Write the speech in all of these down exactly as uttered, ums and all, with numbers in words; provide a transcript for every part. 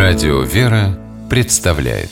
Радио «Вера» представляет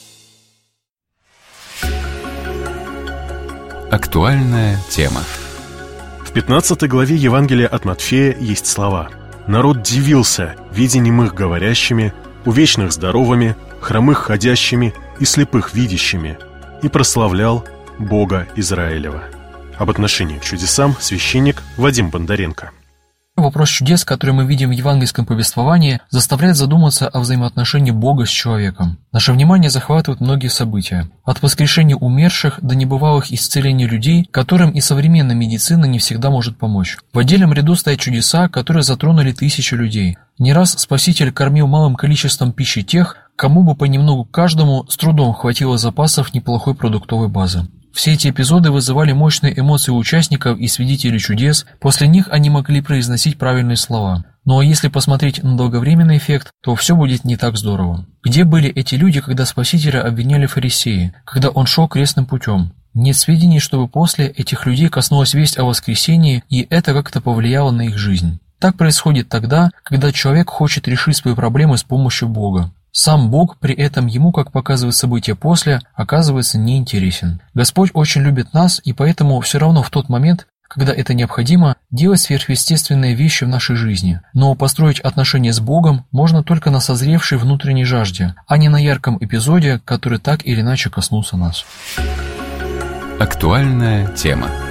актуальная тема. В пятнадцатой главе Евангелия от Матфея есть слова: «Народ дивился, видя немых говорящими, увечных здоровыми, хромых ходящими и слепых видящими, и прославлял Бога Израилева». Об отношении к чудесам священник Вадим Бондаренко. Вопрос чудес, который мы видим в евангельском повествовании, заставляет задуматься о взаимоотношении Бога с человеком. Наше внимание захватывают многие события. От воскрешения умерших до небывалых исцелений людей, которым и современная медицина не всегда может помочь. В отдельном ряду стоят чудеса, которые затронули тысячи людей. Не раз Спаситель кормил малым количеством пищи тех, кому бы понемногу каждому с трудом хватило запасов неплохой продуктовой базы. Все эти эпизоды вызывали мощные эмоции у участников и свидетелей чудес, после них они могли произносить правильные слова. Но если посмотреть на долговременный эффект, то все будет не так здорово. Где были эти люди, когда Спасителя обвиняли фарисеи, когда он шел крестным путем? Нет сведений, чтобы после этих людей коснулась весть о воскресении, и это как-то повлияло на их жизнь. Так происходит тогда, когда человек хочет решить свои проблемы с помощью Бога. Сам Бог при этом ему, как показывают события после, оказывается неинтересен. Господь очень любит нас, и поэтому все равно в тот момент, когда это необходимо, делать сверхъестественные вещи в нашей жизни. Но построить отношения с Богом можно только на созревшей внутренней жажде, а не на ярком эпизоде, который так или иначе коснулся нас. Актуальная тема.